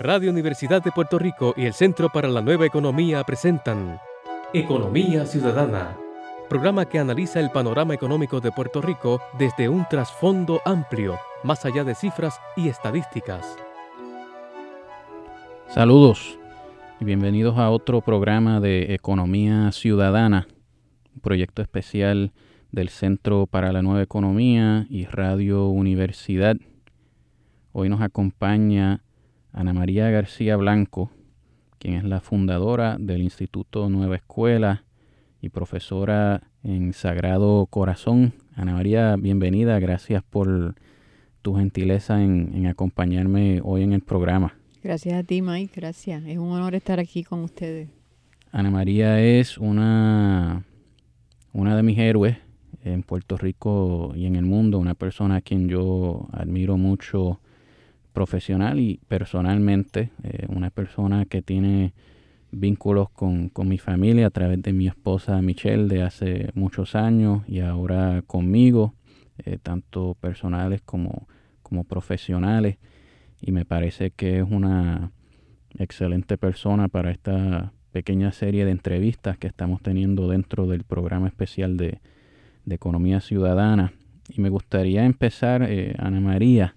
Radio Universidad de Puerto Rico y el Centro para la Nueva Economía presentan Economía Ciudadana, programa que analiza el panorama económico de Puerto Rico desde un trasfondo amplio, más allá de cifras y estadísticas. Saludos y bienvenidos a otro programa de Economía Ciudadana, un proyecto especial del Centro para la Nueva Economía y Radio Universidad. Hoy nos acompaña Ana María García Blanco, quien es la fundadora del Instituto Nueva Escuela y profesora en Sagrado Corazón. Ana María, bienvenida. Gracias por tu gentileza en acompañarme hoy en el programa. Gracias a ti, Mike. Gracias. Es un honor estar aquí con ustedes. Ana María es una de mis héroes en Puerto Rico y en el mundo, una persona a quien yo admiro mucho profesional y personalmente, una persona que tiene vínculos con mi familia a través de mi esposa Michelle de hace muchos años y ahora conmigo, tanto personales como profesionales, y me parece que es una excelente persona para esta pequeña serie de entrevistas que estamos teniendo dentro del programa especial de Economía Ciudadana. Y me gustaría empezar, Ana María,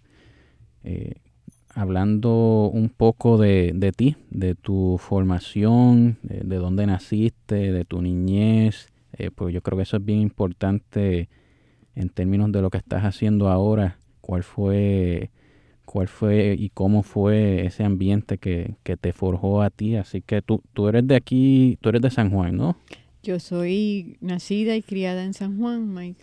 hablando un poco de ti, de tu formación, de dónde naciste, de tu niñez, pues yo creo que eso es bien importante en términos de lo que estás haciendo ahora. ¿Cuál fue y cómo fue ese ambiente que te forjó a ti? Así que tú eres de aquí, tú eres de San Juan, ¿no? Yo soy nacida y criada en San Juan, Mike.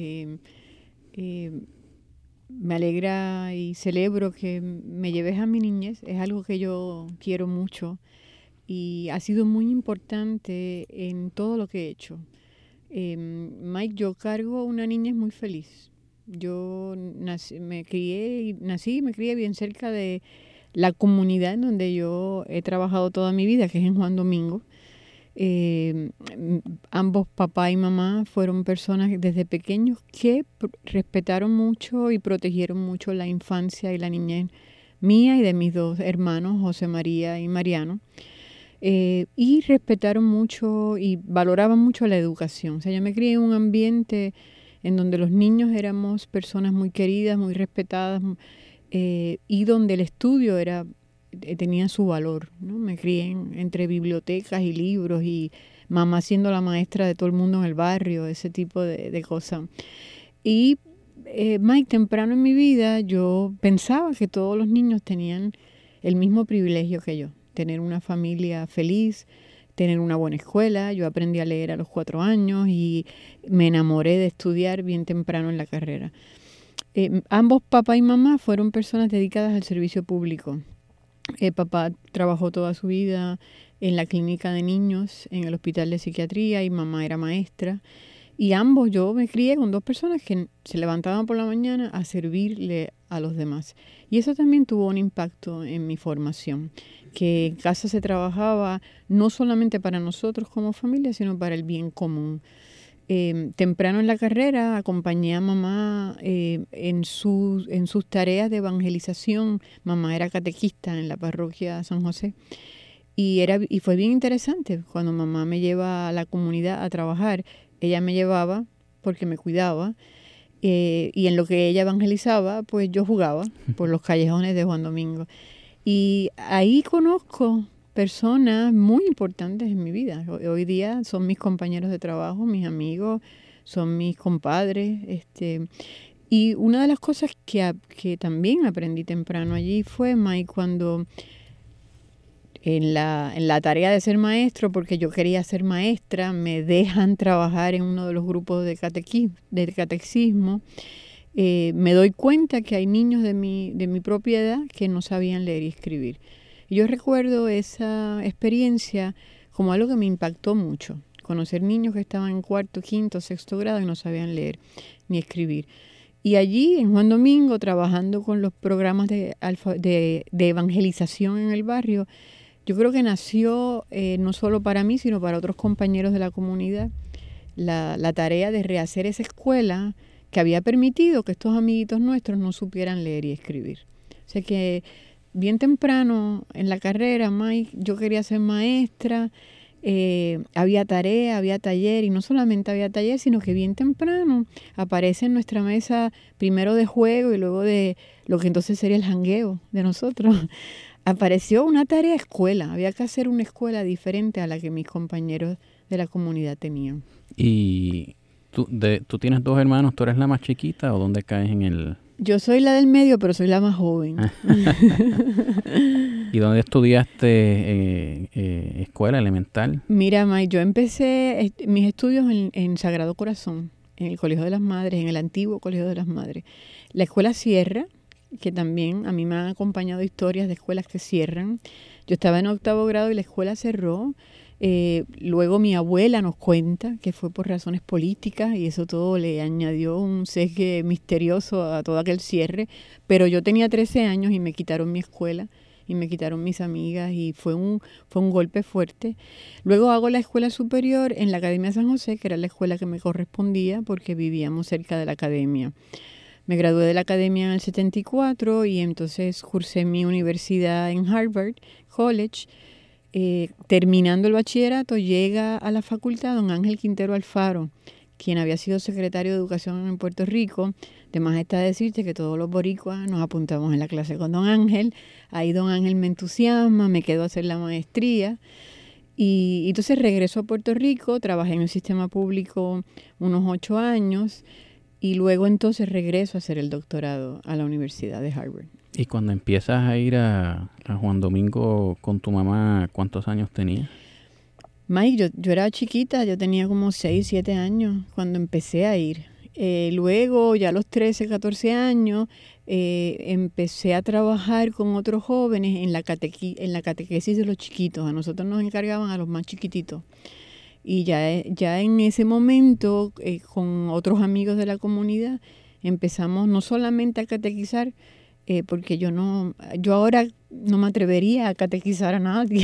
Me alegra y celebro que me lleves a mi niñez. Es algo que yo quiero mucho y ha sido muy importante en todo lo que he hecho. Mike, yo cargo una niñez muy feliz. Yo me crié bien cerca de la comunidad en donde yo he trabajado toda mi vida, que es en Juan Domingo. Ambos, papá y mamá, fueron personas desde pequeños que respetaron mucho y protegieron mucho la infancia y la niñez mía y de mis dos hermanos, José María y Mariano, y respetaron mucho y valoraban mucho la educación. O sea, yo me crié en un ambiente en donde los niños éramos personas muy queridas, muy respetadas, y donde el estudio tenía su valor, ¿no? Me crié entre bibliotecas y libros y mamá siendo la maestra de todo el mundo en el barrio, ese tipo de cosas. Y Mike, temprano en mi vida yo pensaba que todos los niños tenían el mismo privilegio que yo, tener una familia feliz, tener una buena escuela. Yo aprendí a leer a los 4 años y me enamoré de estudiar bien temprano en la carrera. Ambos, papá y mamá, fueron personas dedicadas al servicio público. Papá trabajó toda su vida en la clínica de niños, en el hospital de psiquiatría, y mamá era maestra. Y ambos, yo me crié con dos personas que se levantaban por la mañana a servirle a los demás. Y eso también tuvo un impacto en mi formación, que en casa se trabajaba no solamente para nosotros como familia, sino para el bien común. Temprano en la carrera acompañé a mamá en sus tareas de evangelización. Mamá era catequista en la parroquia San José y fue bien interesante. Cuando mamá me lleva a la comunidad a trabajar, ella me llevaba porque me cuidaba, y en lo que ella evangelizaba, pues yo jugaba por los callejones de Juan Domingo. Y ahí conozco personas muy importantes en mi vida. Hoy día son mis compañeros de trabajo, mis amigos, son mis compadres. Y una de las cosas que también aprendí temprano allí fue, Mike, cuando en la tarea de ser maestro, porque yo quería ser maestra, me dejan trabajar en uno de los grupos de catecismo. Me doy cuenta que hay niños de mi propia edad que no sabían leer y escribir. Y yo recuerdo esa experiencia como algo que me impactó mucho. Conocer niños que estaban en 4., 5., 6. grado y no sabían leer ni escribir. Y allí, en Juan Domingo, trabajando con los programas de evangelización en el barrio, yo creo que nació, no solo para mí, sino para otros compañeros de la comunidad, la tarea de rehacer esa escuela que había permitido que estos amiguitos nuestros no supieran leer y escribir. O sea que bien temprano en la carrera, Mike, yo quería ser maestra. Había tarea, había taller, y no solamente había taller, sino que bien temprano aparece en nuestra mesa, primero de juego y luego de lo que entonces sería el jangueo de nosotros. Apareció una tarea escuela, había que hacer una escuela diferente a la que mis compañeros de la comunidad tenían. ¿Y tú tienes 2 hermanos, tú eres la más chiquita o dónde caes en el...? Yo soy la del medio, pero soy la más joven. ¿Y dónde estudiaste escuela elemental? Mira, May, yo empecé mis estudios en Sagrado Corazón, en el Colegio de las Madres, en el antiguo Colegio de las Madres. La escuela cierra, que también a mí me han acompañado historias de escuelas que cierran. Yo estaba en 8º grado y la escuela cerró. Luego mi abuela nos cuenta que fue por razones políticas y eso todo le añadió un sesgo misterioso a todo aquel cierre. Pero yo tenía 13 años y me quitaron mi escuela y me quitaron mis amigas y fue un golpe fuerte. Luego hago la escuela superior en la Academia San José, que era la escuela que me correspondía porque vivíamos cerca de la academia. Me gradué de la academia en el 74 y entonces cursé mi universidad en Harvard College. Terminando el bachillerato, llega a la facultad don Ángel Quintero Alfaro, quien había sido secretario de Educación en Puerto Rico. De más está decirte que todos los boricuas nos apuntamos en la clase con don Ángel. Ahí don Ángel me entusiasma, me quedo a hacer la maestría. Y entonces regreso a Puerto Rico, trabajé en el sistema público unos 8 años y luego entonces regreso a hacer el doctorado a la Universidad de Harvard. Y cuando empiezas a ir a Juan Domingo con tu mamá, ¿cuántos años tenías? Mike, yo era chiquita, yo tenía como 6, 7 años cuando empecé a ir. Luego, ya a los 13, 14 años, empecé a trabajar con otros jóvenes en la catequesis de los chiquitos. A nosotros nos encargaban a los más chiquititos. Y ya en ese momento, con otros amigos de la comunidad, empezamos no solamente a catequizar, porque yo ahora no me atrevería a catequizar a nadie,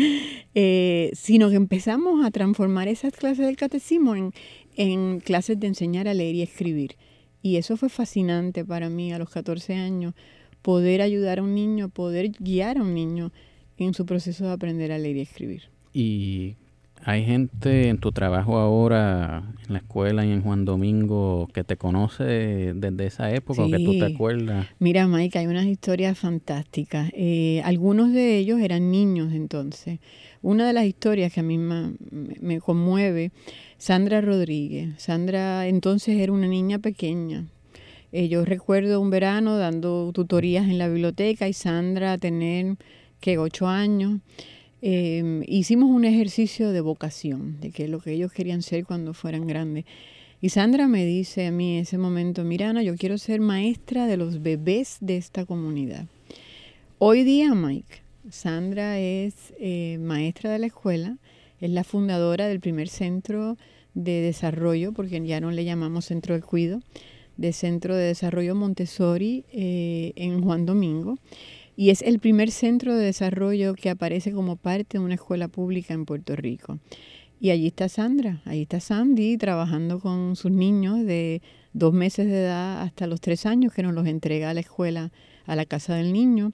sino que empezamos a transformar esas clases del catecismo en clases de enseñar a leer y escribir. Y eso fue fascinante para mí a los 14 años, poder ayudar a un niño, poder guiar a un niño en su proceso de aprender a leer y escribir. ¿Y hay gente en tu trabajo ahora, en la escuela y en Juan Domingo, que te conoce desde esa época, sí, o que tú te acuerdas? Mira, Mike, hay unas historias fantásticas. Algunos de ellos eran niños entonces. Una de las historias que a mí me conmueve, Sandra Rodríguez. Sandra entonces era una niña pequeña. Yo recuerdo un verano dando tutorías en la biblioteca y Sandra tener 8 años. Hicimos un ejercicio de vocación, de que lo que ellos querían ser cuando fueran grandes. Y Sandra me dice a mí en ese momento, mira, Ana, yo quiero ser maestra de los bebés de esta comunidad. Hoy día, Mike, Sandra es maestra de la escuela, es la fundadora del primer centro de desarrollo, porque ya no le llamamos centro de cuido, de Centro de Desarrollo Montessori en Juan Domingo. Y es el primer centro de desarrollo que aparece como parte de una escuela pública en Puerto Rico. Y allí está Sandra, ahí está Sandy trabajando con sus niños de 2 meses de edad hasta los 3 años, que nos los entrega a la escuela, a la casa del niño,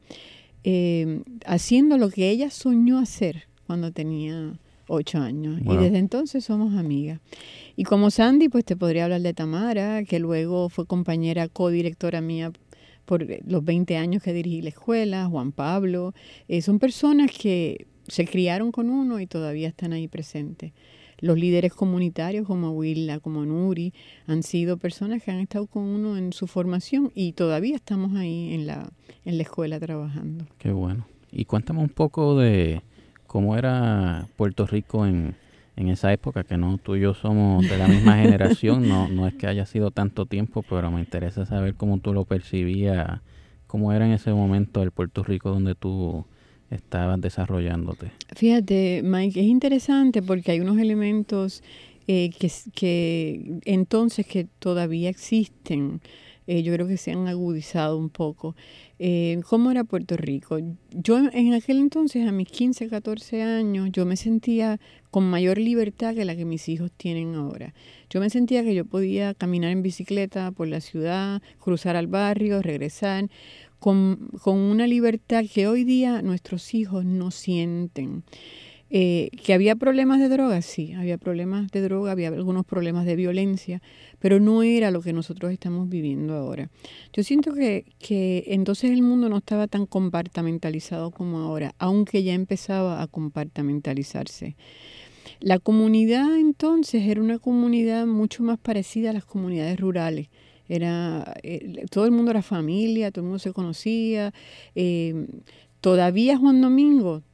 haciendo lo que ella soñó hacer cuando tenía 8 años. Wow. Y desde entonces somos amigas. Y como Sandy, pues te podría hablar de Tamara, que luego fue compañera codirectora mía por los 20 años que dirigí la escuela, Juan Pablo. Son personas que se criaron con uno y todavía están ahí presentes. Los líderes comunitarios como Willa, como Nuri, han sido personas que han estado con uno en su formación y todavía estamos ahí en la escuela trabajando. Qué bueno. Y cuéntame un poco de cómo era Puerto Rico en esa época, que no tú y yo somos de la misma generación, no es que haya sido tanto tiempo, pero me interesa saber cómo tú lo percibías, cómo era en ese momento el Puerto Rico donde tú estabas desarrollándote. Fíjate, Mike, es interesante porque hay unos elementos que entonces que todavía existen. Yo creo que se han agudizado un poco. ¿Cómo era Puerto Rico? Yo en aquel entonces, a mis 15, 14 años, yo me sentía con mayor libertad que la que mis hijos tienen ahora. Yo me sentía que yo podía caminar en bicicleta por la ciudad, cruzar al barrio, regresar, con una libertad que hoy día nuestros hijos no sienten. Que había problemas de droga, sí, había problemas de droga, había algunos problemas de violencia, pero no era lo que nosotros estamos viviendo ahora. Yo siento que entonces el mundo no estaba tan compartimentalizado como ahora, aunque ya empezaba a compartimentalizarse. La comunidad entonces era una comunidad mucho más parecida a las comunidades rurales. Todo el mundo era familia, todo el mundo se conocía. Todavía Juan Domingo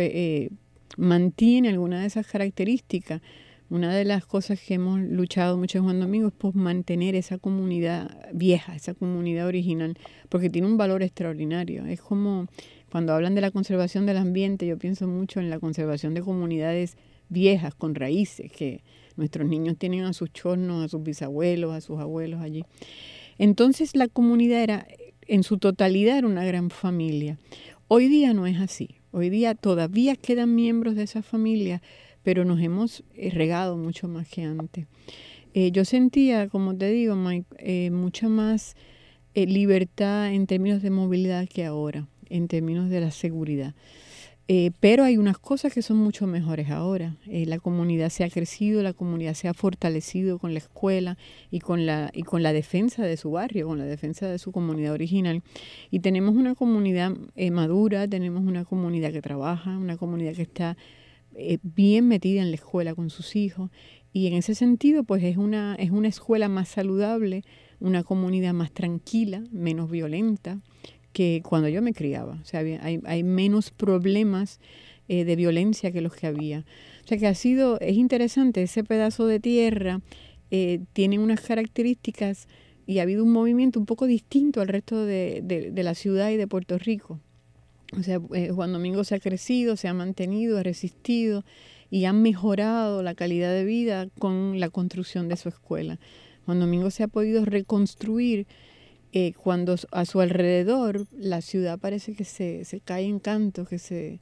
mantiene algunas de esas características. Una de las cosas que hemos luchado mucho en Juan Domingo es por mantener esa comunidad vieja, esa comunidad original, porque tiene un valor extraordinario. Es como cuando hablan de la conservación del ambiente, yo pienso mucho en la conservación de comunidades viejas, con raíces, que nuestros niños tienen a sus chornos, a sus bisabuelos, a sus abuelos allí. Entonces la comunidad en su totalidad era una gran familia. Hoy día no es así. Hoy día todavía quedan miembros de esa familia, pero nos hemos regado mucho más que antes. Yo sentía, como te digo, Mike, mucha más libertad en términos de movilidad que ahora, en términos de la seguridad. Pero hay unas cosas que son mucho mejores ahora. La comunidad se ha crecido, la comunidad se ha fortalecido con la escuela y con la defensa de su barrio, con la defensa de su comunidad original. Y tenemos una comunidad madura, tenemos una comunidad que trabaja, una comunidad que está bien metida en la escuela con sus hijos. Y en ese sentido, pues es una escuela más saludable, una comunidad más tranquila, menos violenta que cuando yo me criaba. O sea, hay menos problemas de violencia que los que había. O sea, que es interesante, ese pedazo de tierra tiene unas características y ha habido un movimiento un poco distinto al resto de la ciudad y de Puerto Rico. O sea, Juan Domingo se ha crecido, se ha mantenido, ha resistido y ha mejorado la calidad de vida con la construcción de su escuela. Juan Domingo se ha podido reconstruir cuando a su alrededor la ciudad parece que se cae en canto, que se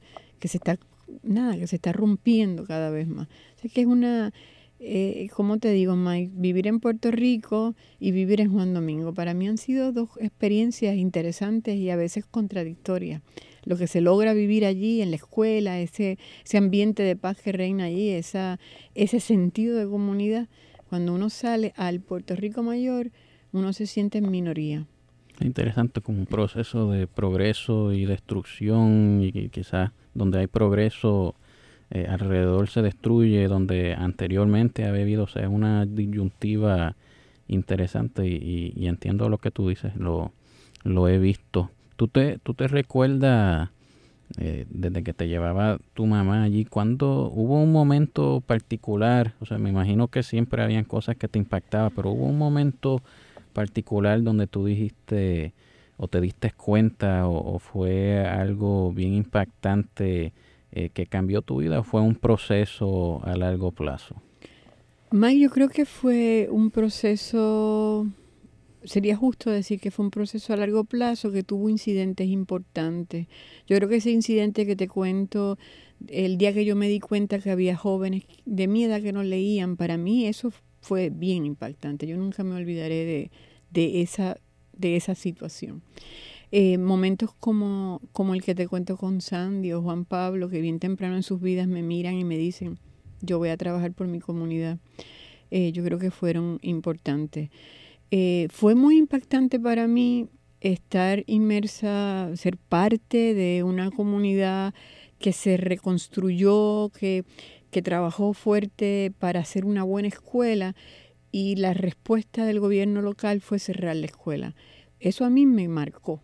está rompiendo cada vez más. O sea que es una, ¿cómo te digo, Mike? Vivir en Puerto Rico y vivir en Juan Domingo, para mí han sido dos experiencias interesantes y a veces contradictorias. Lo que se logra vivir allí en la escuela, ese ambiente de paz que reina allí, ese sentido de comunidad, cuando uno sale al Puerto Rico mayor, uno se siente en minoría. Es interesante, como un proceso de progreso y destrucción, y quizás donde hay progreso alrededor se destruye, donde anteriormente ha habido, o sea, una disyuntiva interesante y entiendo lo que tú dices, lo he visto. ¿Tú te recuerdas desde que te llevaba tu mamá allí, cuando hubo un momento particular? O sea, me imagino que siempre habían cosas que te impactaban, pero hubo un momento particular donde tú dijiste o te diste cuenta o fue algo bien impactante que cambió tu vida, o fue un proceso a largo plazo? Mike, yo creo que fue un proceso, sería justo decir que fue un proceso a largo plazo que tuvo incidentes importantes. Yo creo que ese incidente que te cuento, el día que yo me di cuenta que había jóvenes de mi edad que no leían, para mí eso fue bien impactante. Yo nunca me olvidaré de esa situación. Momentos como el que te cuento con Sandy o Juan Pablo, que bien temprano en sus vidas me miran y me dicen, yo voy a trabajar por mi comunidad. Yo creo que fueron importantes. Fue muy impactante para mí estar inmersa, ser parte de una comunidad que se reconstruyó, que trabajó fuerte para hacer una buena escuela, y la respuesta del gobierno local fue cerrar la escuela. Eso a mí me marcó.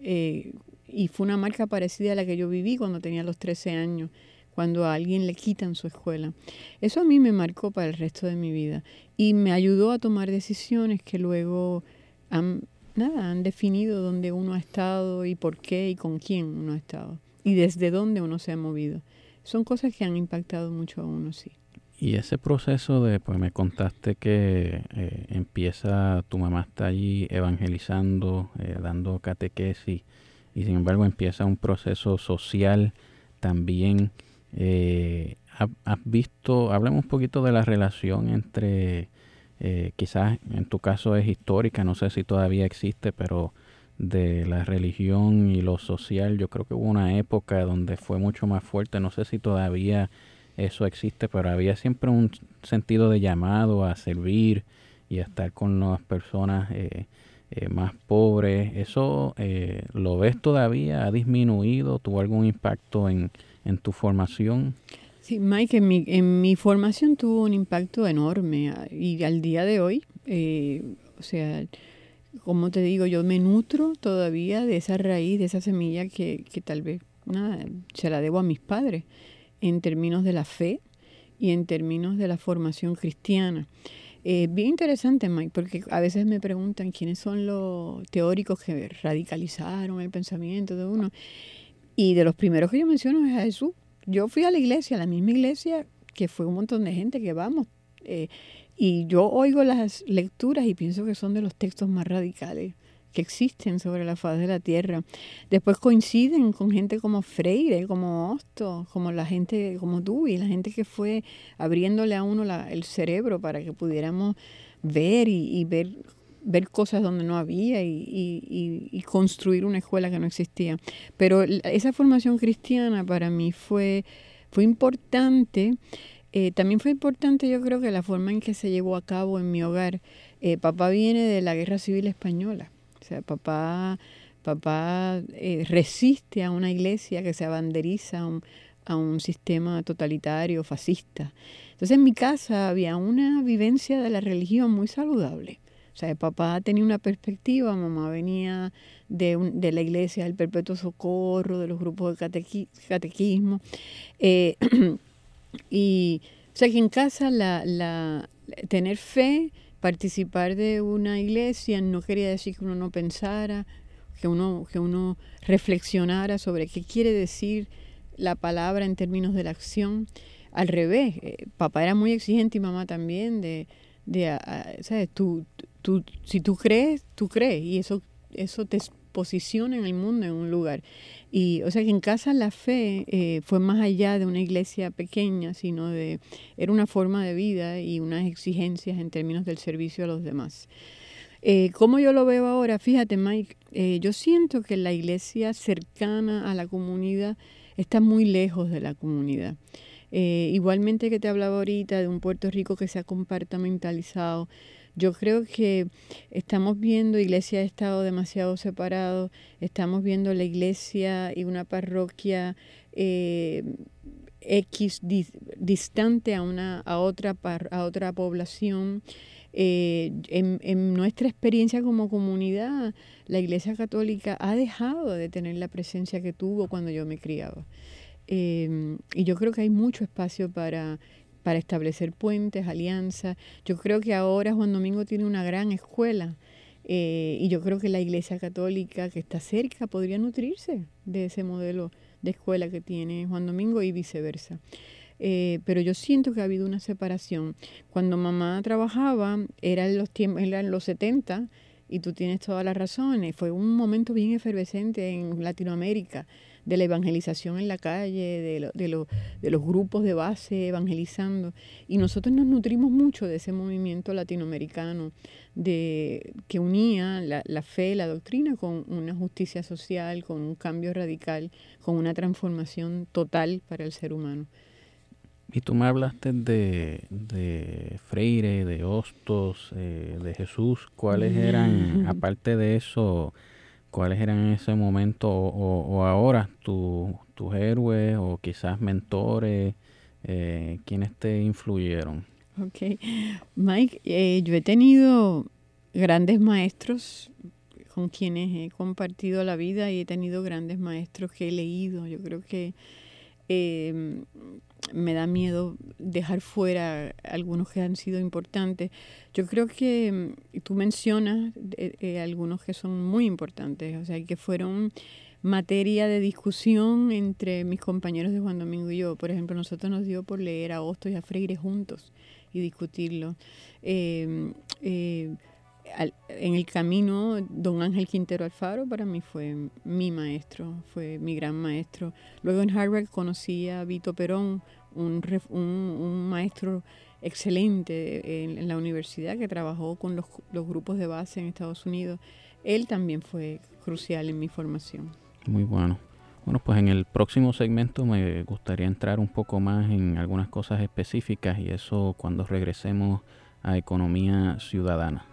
Y fue una marca parecida a la que yo viví cuando tenía los 13 años, cuando a alguien le quitan su escuela. Eso a mí me marcó para el resto de mi vida y me ayudó a tomar decisiones que luego han definido dónde uno ha estado y por qué y con quién uno ha estado y desde dónde uno se ha movido. Son cosas que han impactado mucho a uno, sí. Y ese proceso pues me contaste que tu mamá está allí evangelizando, dando catequesis, y sin embargo empieza un proceso social también. ¿Has visto, hablemos un poquito de la relación entre, quizás en tu caso es histórica, no sé si todavía existe, pero de la religión y lo social. Yo creo que hubo una época donde fue mucho más fuerte. No sé si todavía eso existe, pero había siempre un sentido de llamado a servir y a estar con las personas más pobres. ¿Eso lo ves todavía? ¿Ha disminuido? ¿Tuvo algún impacto en tu formación? Sí, Mike, en mi formación tuvo un impacto enorme y al día de hoy, o sea, como te digo, yo me nutro todavía de esa raíz, de esa semilla que tal vez nada, se la debo a mis padres en términos de la fe y en términos de la formación cristiana. Bien interesante, Mike, porque a veces me preguntan quiénes son los teóricos que radicalizaron el pensamiento de uno. Y de los primeros que yo menciono es a Jesús. Yo fui a la iglesia, a la misma iglesia que fue un montón de gente que vamos. Y yo oigo las lecturas y pienso que son de los textos más radicales que existen sobre la faz de la tierra. Después coinciden con gente como Freire, como Hostos, como la gente como tú y la gente que fue abriéndole a uno el cerebro para que pudiéramos ver y ver cosas donde no había y construir una escuela que no existía. Pero esa formación cristiana para mí fue importante. También fue importante, yo creo, que la forma en que se llevó a cabo en mi hogar. Papá viene de la Guerra Civil Española. O sea, papá resiste a una iglesia que se abanderiza a un sistema totalitario, fascista. Entonces en mi casa había una vivencia de la religión muy saludable. O sea, papá tenía una perspectiva, mamá venía de la iglesia del Perpetuo Socorro, de los grupos de catequismo. Y o sea que en casa tener fe, participar de una iglesia no quería decir que uno no pensara, que uno reflexionara sobre qué quiere decir la palabra en términos de la acción. Al revés, papá era muy exigente y mamá también ¿sabes? Si tú crees, tú crees y eso te posiciona en el mundo, en un lugar. Y o sea que en casa la fe fue más allá de una iglesia pequeña, sino era una forma de vida y unas exigencias en términos del servicio a los demás. ¿Cómo yo lo veo ahora? Fíjate, Mike, yo siento que la iglesia cercana a la comunidad está muy lejos de la comunidad. Igualmente que te hablaba ahorita de un Puerto Rico que se ha compartimentalizado, yo creo que estamos viendo iglesia de Estado demasiado separados, estamos viendo la iglesia y una parroquia distante a otra población. En nuestra experiencia como comunidad, la Iglesia Católica ha dejado de tener la presencia que tuvo cuando yo me criaba. Y yo creo que hay mucho espacio para establecer puentes, alianzas. Yo creo que ahora Juan Domingo tiene una gran escuela y yo creo que la Iglesia Católica que está cerca podría nutrirse de ese modelo de escuela que tiene Juan Domingo y viceversa. Pero yo siento que ha habido una separación. Cuando mamá trabajaba, eran los 70, y tú tienes toda la razón, fue un momento bien efervescente en Latinoamérica, de la evangelización en la calle, de los grupos de base evangelizando. Y nosotros nos nutrimos mucho de ese movimiento latinoamericano que unía la fe, la doctrina con una justicia social, con un cambio radical, con una transformación total para el ser humano. Y tú me hablaste de Freire, de Hostos, de Jesús. ¿Cuáles eran, aparte de eso, cuáles eran en ese momento o ahora tus héroes o quizás mentores, quienes te influyeron? Ok. Mike, yo he tenido grandes maestros con quienes he compartido la vida y he tenido grandes maestros que he leído. Yo creo que me da miedo dejar fuera algunos que han sido importantes. Yo creo que tú mencionas algunos que son muy importantes, o sea, que fueron materia de discusión entre mis compañeros de Juan Domingo y yo. Por ejemplo, nosotros nos dio por leer a Hostos y a Freire juntos y discutirlo. En el camino, don Ángel Quintero Alfaro para mí fue mi maestro, fue mi gran maestro. Luego en Harvard conocí a Vito Perón, un maestro excelente en la universidad que trabajó con los grupos de base en Estados Unidos. él también fue crucial en mi formación. Muy bueno. Bueno, pues en el próximo segmento me gustaría entrar un poco más en algunas cosas específicas y eso cuando regresemos a Economía Ciudadana.